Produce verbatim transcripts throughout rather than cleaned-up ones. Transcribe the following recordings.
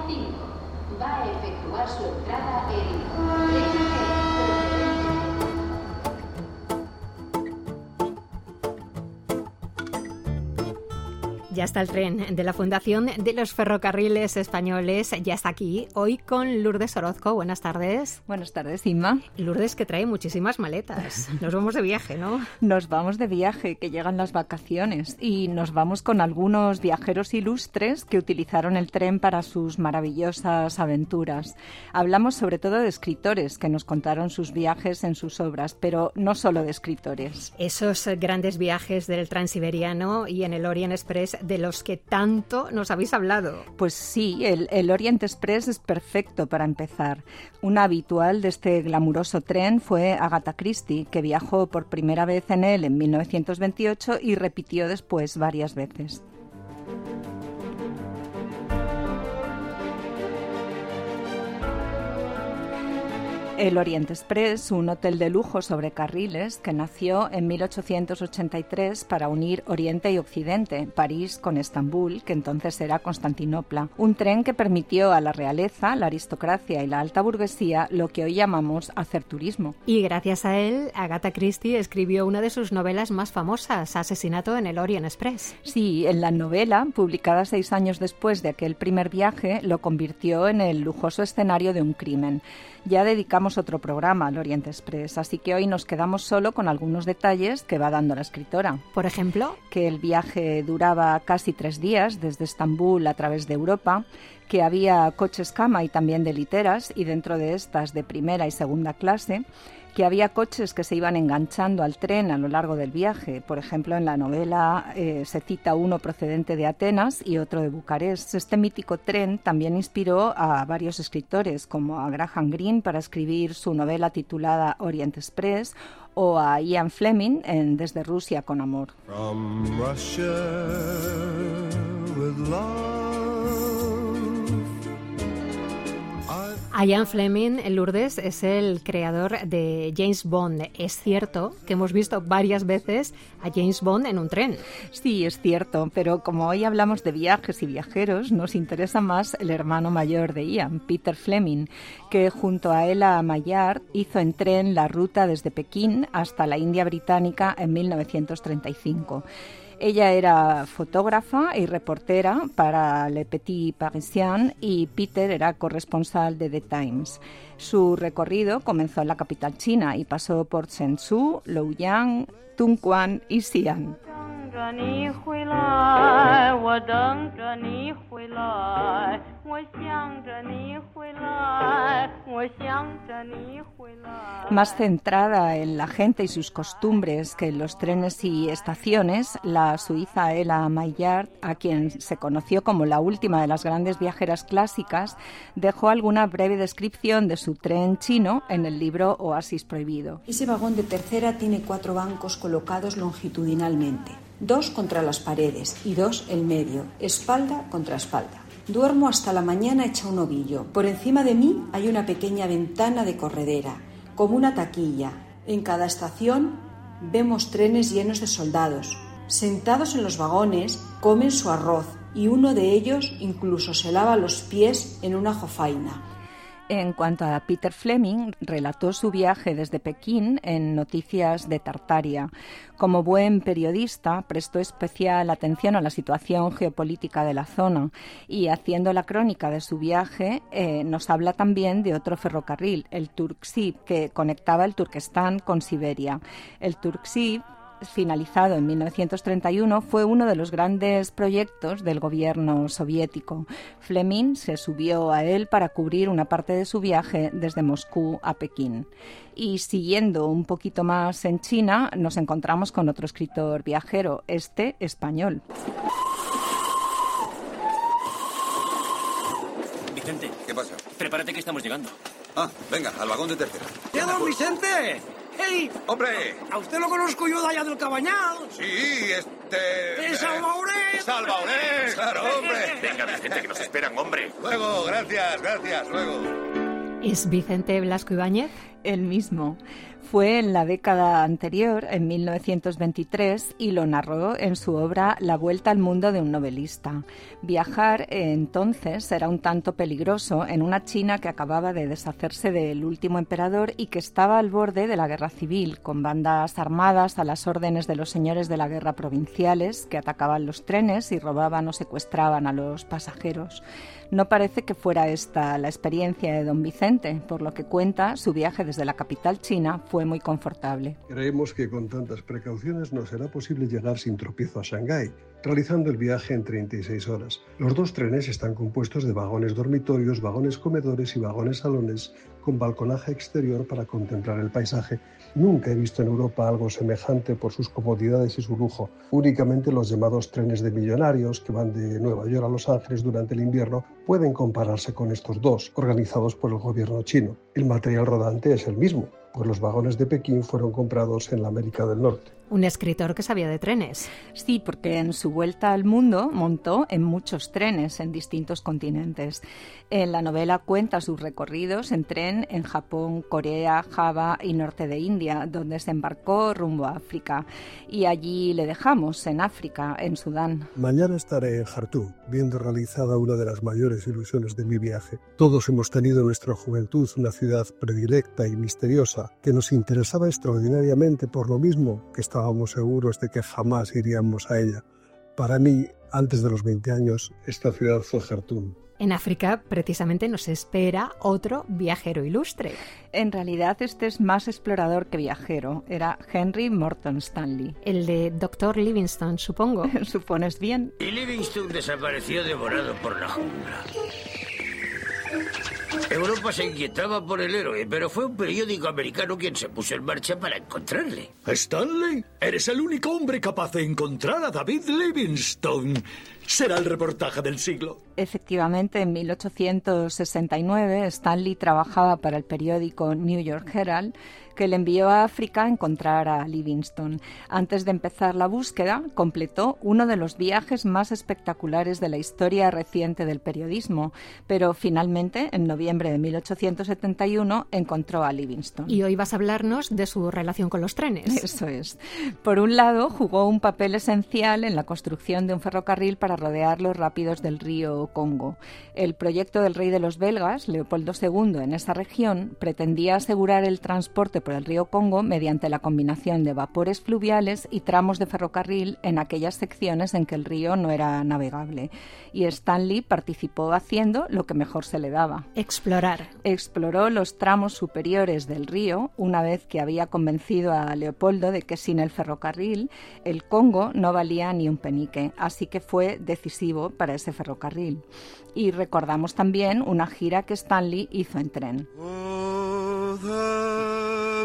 cinco. Va a efectuar su entrada el tren procedente. Ya está el tren de la Fundación de los Ferrocarriles Españoles, ya está aquí, hoy con Lourdes Orozco. Buenas tardes. Buenas tardes, Inma. Lourdes, que trae muchísimas maletas. Nos vamos de viaje, ¿no? Nos vamos de viaje, que llegan las vacaciones, y nos vamos con algunos viajeros ilustres que utilizaron el tren para sus maravillosas aventuras. Hablamos sobre todo de escritores que nos contaron sus viajes en sus obras, pero no solo de escritores. Esos grandes viajes del Transiberiano y en el Orient Express de los que tanto nos habéis hablado. Pues sí, el, el Orient Express es perfecto para empezar. Una habitual de este glamuroso tren fue Agatha Christie, que viajó por primera vez en él en mil novecientos veintiocho y repitió después varias veces. El Orient Express, un hotel de lujo sobre carriles que nació en mil ochocientos ochenta y tres para unir Oriente y Occidente, París con Estambul, que entonces era Constantinopla. Un tren que permitió a la realeza, la aristocracia y la alta burguesía lo que hoy llamamos hacer turismo. Y gracias a él, Agatha Christie escribió una de sus novelas más famosas, Asesinato en el Orient Express. Sí, en la novela, publicada seis años después de aquel primer viaje, lo convirtió en el lujoso escenario de un crimen. Ya dedicamos otro programa al Orient Express, así que hoy nos quedamos solo con algunos detalles que va dando la escritora. Por ejemplo, que el viaje duraba casi tres días desde Estambul a través de Europa, que había coches cama y también de literas, y dentro de estas de primera y segunda clase, que había coches que se iban enganchando al tren a lo largo del viaje. Por ejemplo, en la novela eh, se cita uno procedente de Atenas y otro de Bucarest. Este mítico tren también inspiró a varios escritores, como a Graham Greene para escribir su novela titulada Orient Express, o a Ian Fleming en Desde Rusia con amor. From Russia with love. Ian Fleming, Lourdes, es el creador de James Bond. Es cierto que hemos visto varias veces a James Bond en un tren. Sí, es cierto, pero como hoy hablamos de viajes y viajeros, nos interesa más el hermano mayor de Ian, Peter Fleming, que junto a Ella Maillard hizo en tren la ruta desde Pekín hasta la India británica en mil novecientos treinta y cinco. Ella era fotógrafa y reportera para Le Petit Parisien y Peter era corresponsal de The Times. Su recorrido comenzó en la capital china y pasó por Zhengzhou, Luoyang, Tunguan y Xi'an. Más centrada en la gente y sus costumbres que en los trenes y estaciones, la suiza Ella Maillard, a quien se conoció como la última de las grandes viajeras clásicas, dejó alguna breve descripción de su tren chino en el libro Oasis Prohibido. Ese vagón de tercera tiene cuatro bancos colocados longitudinalmente, dos contra las paredes y dos en medio, espalda contra espalda. Duermo hasta la mañana hecha un ovillo. Por encima de mí hay una pequeña ventana de corredera, como una taquilla. En cada estación vemos trenes llenos de soldados. Sentados en los vagones, comen su arroz y uno de ellos incluso se lava los pies en una jofaina. En cuanto a Peter Fleming, relató su viaje desde Pekín en Noticias de Tartaria. Como buen periodista, prestó especial atención a la situación geopolítica de la zona y, haciendo la crónica de su viaje, eh, nos habla también de otro ferrocarril, el Turksib, que conectaba el Turquestán con Siberia. El Turksib, finalizado en mil novecientos treinta y uno, fue uno de los grandes proyectos del gobierno soviético. Fleming se subió a él para cubrir una parte de su viaje desde Moscú a Pekín. Y siguiendo un poquito más en China, nos encontramos con otro escritor viajero, este español. Vicente. ¿Qué pasa? Prepárate que estamos llegando. Ah, venga, al vagón de tercera. ¡Ya, don Vicente! ¡Hey! ¡Hombre! ¿A usted lo conozco yo de allá del Cabañal? Sí, este... ¡El Salvaorés! ¡Salvaorés! ¡Claro, hombre! Venga, Vicente, que nos esperan, hombre. Luego, gracias, gracias, luego. ¿Es Vicente Blasco Ibáñez? El mismo. Fue en la década anterior, en mil novecientos veintitrés, y lo narró en su obra La vuelta al mundo de un novelista. Viajar entonces era un tanto peligroso en una China que acababa de deshacerse del último emperador y que estaba al borde de la guerra civil, con bandas armadas a las órdenes de los señores de la guerra provinciales que atacaban los trenes y robaban o secuestraban a los pasajeros. No parece que fuera esta la experiencia de don Vicente, por lo que cuenta, su viaje desde la capital china fue muy confortable. Creemos que con tantas precauciones no será posible llegar sin tropiezo a Shanghái, realizando el viaje en treinta y seis horas. Los dos trenes están compuestos de vagones dormitorios, vagones comedores y vagones salones con balconaje exterior para contemplar el paisaje. Nunca he visto en Europa algo semejante por sus comodidades y su lujo. Únicamente los llamados trenes de millonarios que van de Nueva York a Los Ángeles durante el invierno pueden compararse con estos dos, organizados por el gobierno chino. El material rodante es el mismo, pues los vagones de Pekín fueron comprados en la América del Norte. Un escritor que sabía de trenes. Sí, porque en su vuelta al mundo montó en muchos trenes en distintos continentes. En la novela cuenta sus recorridos en tren en Japón, Corea, Java y norte de India, donde se embarcó rumbo a África. Y allí le dejamos, en África, en Sudán. Mañana estaré en Jartum, viendo realizada una de las mayores ilusiones de mi viaje. Todos hemos tenido en nuestra juventud una ciudad predilecta y misteriosa que nos interesaba extraordinariamente por lo mismo que estaba Estábamos seguros de que jamás iríamos a ella. Para mí, antes de los veinte años, esta ciudad fue Jartum. En África, precisamente, nos espera otro viajero ilustre. En realidad, este es más explorador que viajero. Era Henry Morton Stanley. El de doctor Livingstone, supongo. ¿Supones bien? Y Livingstone desapareció devorado por la jungla. Europa se inquietaba por el héroe, pero fue un periódico americano quien se puso en marcha para encontrarle. Stanley, eres el único hombre capaz de encontrar a David Livingstone. Será el reportaje del siglo. Efectivamente, en mil ochocientos sesenta y nueve, Stanley trabajaba para el periódico New York Herald, que le envió a África a encontrar a Livingstone. Antes de empezar la búsqueda, completó uno de los viajes más espectaculares de la historia reciente del periodismo, pero finalmente, en noviembre de mil ochocientos setenta y uno, encontró a Livingstone. Y hoy vas a hablarnos de su relación con los trenes. Eso es. Por un lado, jugó un papel esencial en la construcción de un ferrocarril para rodear los rápidos del río Congo. El proyecto del rey de los belgas, Leopoldo segundo, en esa región, pretendía asegurar el transporte por el río Congo mediante la combinación de vapores fluviales y tramos de ferrocarril en aquellas secciones en que el río no era navegable. Y Stanley participó haciendo lo que mejor se le daba. Explorar. Exploró los tramos superiores del río una vez que había convencido a Leopoldo de que sin el ferrocarril el Congo no valía ni un penique, así que fue decisivo para ese ferrocarril. Y recordamos también una gira que Stanley hizo en tren. Oh, the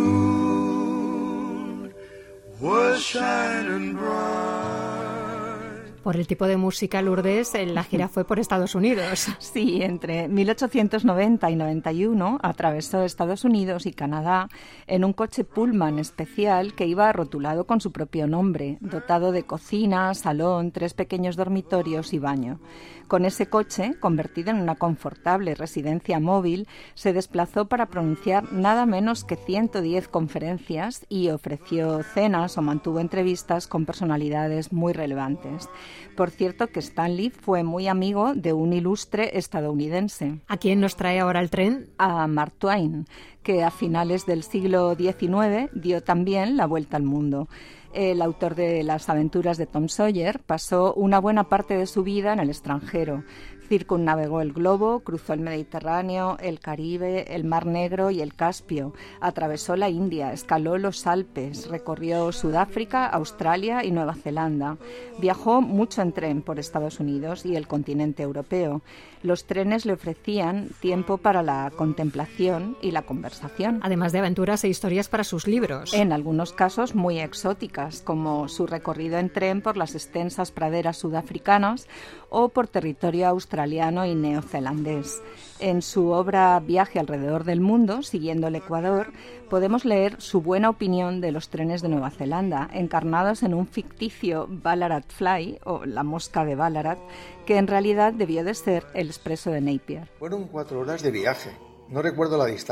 moon was shining bright. Por el tipo de música, Lourdes, la gira fue por Estados Unidos. Sí, entre mil ochocientos noventa y noventa y uno atravesó Estados Unidos y Canadá en un coche Pullman especial que iba rotulado con su propio nombre, dotado de cocina, salón, tres pequeños dormitorios y baño. Con ese coche, convertido en una confortable residencia móvil, se desplazó para pronunciar nada menos que ciento diez conferencias y ofreció cenas o mantuvo entrevistas con personalidades muy relevantes. Por cierto que Stanley fue muy amigo de un ilustre estadounidense. ¿A quién nos trae ahora el tren? A Mark Twain, que a finales del siglo diecinueve dio también la vuelta al mundo. El autor de Las aventuras de Tom Sawyer pasó una buena parte de su vida en el extranjero. Circunnavegó el globo, cruzó el Mediterráneo, el Caribe, el Mar Negro y el Caspio. Atravesó la India, escaló los Alpes, recorrió Sudáfrica, Australia y Nueva Zelanda. Viajó mucho en tren por Estados Unidos y el continente europeo. Los trenes le ofrecían tiempo para la contemplación y la conversación. Además de aventuras e historias para sus libros. En algunos casos muy exóticas, como su recorrido en tren por las extensas praderas sudafricanas o por territorio australiano y neozelandés. En su obra Viaje alrededor del mundo, siguiendo el Ecuador, podemos leer su buena opinión de los trenes de Nueva Zelanda, encarnados en un ficticio Ballarat Fly, o la mosca de Ballarat, que en realidad debió de ser el expreso de Napier. Fueron cuatro horas de viaje. No recuerdo la distancia,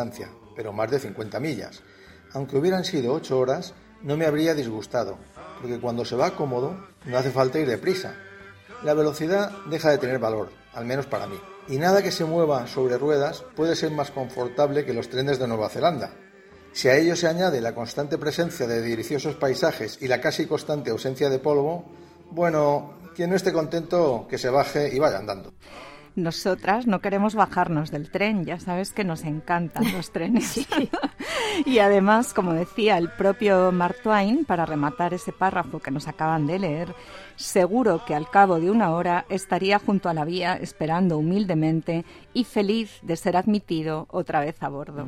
pero más de cincuenta millas. Aunque hubieran sido ocho horas, no me habría disgustado, porque cuando se va cómodo, no hace falta ir deprisa. La velocidad deja de tener valor, al menos para mí. Y nada que se mueva sobre ruedas puede ser más confortable que los trenes de Nueva Zelanda. Si a ello se añade la constante presencia de deliciosos paisajes y la casi constante ausencia de polvo, bueno, quien no esté contento, que se baje y vaya andando. Nosotras no queremos bajarnos del tren, ya sabes que nos encantan los trenes. Sí. Y además, como decía el propio Mark Twain, para rematar ese párrafo que nos acaban de leer, seguro que al cabo de una hora estaría junto a la vía esperando humildemente y feliz de ser admitido otra vez a bordo.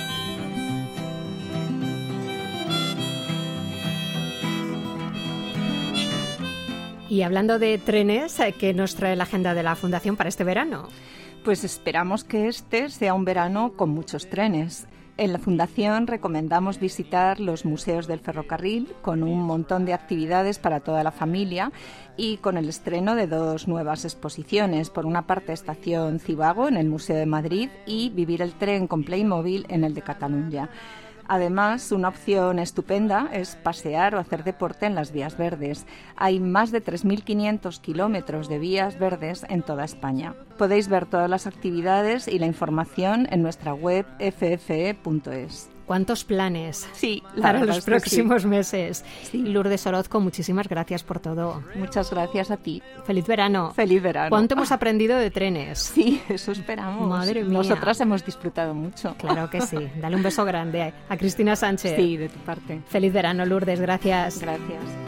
Y hablando de trenes, ¿qué nos trae la agenda de la Fundación para este verano? Pues esperamos que este sea un verano con muchos trenes. En la Fundación recomendamos visitar los museos del ferrocarril con un montón de actividades para toda la familia y con el estreno de dos nuevas exposiciones. Por una parte, Estación Cibago en el Museo de Madrid y Vivir el tren con Playmobil en el de Cataluña. Además, una opción estupenda es pasear o hacer deporte en las vías verdes. Hay más de tres mil quinientos kilómetros de vías verdes en toda España. Podéis ver todas las actividades y la información en nuestra web f f e punto es. ¿Cuántos planes sí, para los próximos sí. meses? Sí. Lourdes Orozco, muchísimas gracias por todo. Muchas gracias a ti. Feliz verano. Feliz verano. ¿Cuánto hemos aprendido de trenes? Sí, eso esperamos. Madre mía. Nosotras hemos disfrutado mucho. Claro que sí. Dale un beso grande a Cristina Sánchez. Sí, de tu parte. Feliz verano, Lourdes. Gracias. Gracias.